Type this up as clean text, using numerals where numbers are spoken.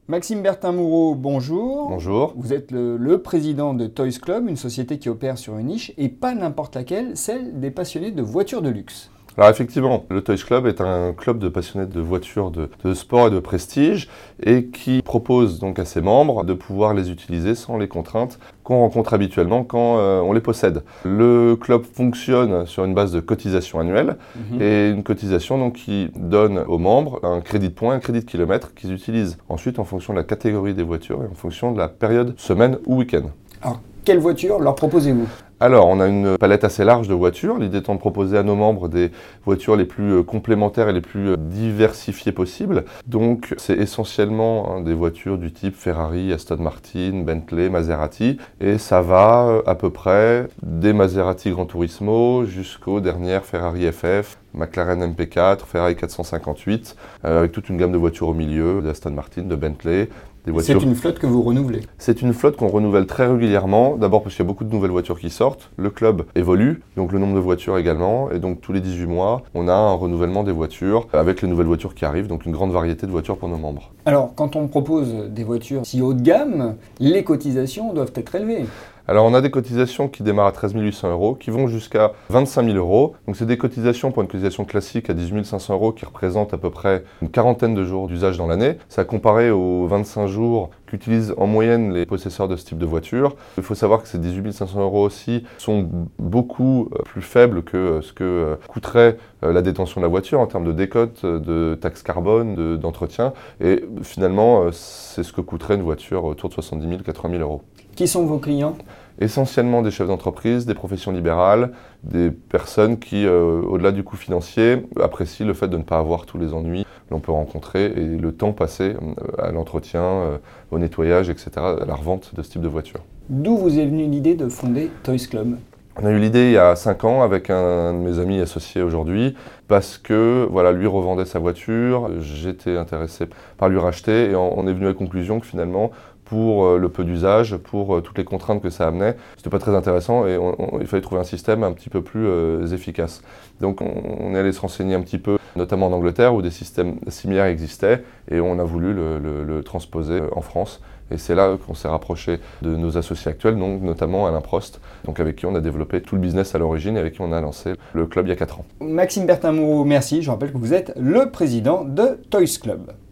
Maxime Bertin-Moureau, bonjour. Bonjour. Vous êtes le président de Toys Club, une société qui opère sur une niche, et pas n'importe laquelle, celle des passionnés de voitures de luxe. Alors effectivement, le Toys Club est un club de passionnés de voitures de sport et de prestige et qui propose donc à ses membres de pouvoir les utiliser sans les contraintes qu'on rencontre habituellement quand on les possède. Le club fonctionne sur une base de cotisation annuelle et une cotisation donc qui donne aux membres un crédit de points, un crédit de kilomètres qu'ils utilisent ensuite en fonction de la catégorie des voitures et en fonction de la période semaine ou week-end. Alors, quelle voiture leur proposez-vous ? Alors, on a une palette assez large de voitures, l'idée étant de proposer à nos membres des voitures les plus complémentaires et les plus diversifiées possibles. Donc, c'est essentiellement des voitures du type Ferrari, Aston Martin, Bentley, Maserati. Et ça va à peu près des Maserati Gran Turismo jusqu'aux dernières Ferrari FF, McLaren MP4, Ferrari 458, avec toute une gamme de voitures au milieu, d'Aston Martin, de Bentley. C'est une flotte que vous renouvelez? C'est une flotte qu'on renouvelle très régulièrement, d'abord parce qu'il y a beaucoup de nouvelles voitures qui sortent, le club évolue, donc le nombre de voitures également, et donc tous les 18 mois, on a un renouvellement des voitures, avec les nouvelles voitures qui arrivent, donc une grande variété de voitures pour nos membres. Alors, quand on propose des voitures si haut de gamme, les cotisations doivent être élevées. Alors on a des cotisations qui démarrent à 13 800 €, qui vont jusqu'à 25 000 €. Donc c'est des cotisations pour une cotisation classique à 18 500 € qui représente à peu près une quarantaine de jours d'usage dans l'année. Ça comparé aux 25 jours qu'utilisent en moyenne les possesseurs de ce type de voiture. Il faut savoir que ces 18 500 € aussi sont beaucoup plus faibles que ce que coûterait la détention de la voiture en termes de décote, de taxes carbone, d'entretien. Et finalement, c'est ce que coûterait une voiture autour de 70 000 80 000 €. Qui sont vos clients ? Essentiellement des chefs d'entreprise, des professions libérales, des personnes qui, au-delà du coût financier, apprécient le fait de ne pas avoir tous les ennuis que l'on peut rencontrer et le temps passé à l'entretien, au nettoyage, etc., à la revente de ce type de voiture. D'où vous est venue l'idée de fonder Toys Club ? On a eu l'idée il y a 5 ans avec un de mes amis associés aujourd'hui parce que voilà, lui revendait sa voiture, j'étais intéressé par lui racheter et on est venu à la conclusion que finalement pour le peu d'usage, pour toutes les contraintes que ça amenait, c'était pas très intéressant et il fallait trouver un système un petit peu plus efficace. Donc on est allé se renseigner un petit peu, notamment en Angleterre où des systèmes similaires existaient et on a voulu le transposer en France. Et c'est là qu'on s'est rapproché de nos associés actuels, donc notamment Alain Prost, donc avec qui on a développé tout le business à l'origine et avec qui on a lancé le club il y a 4 ans. Maxime Bertin-Moureau, merci. Je rappelle que vous êtes le président de Toys Club.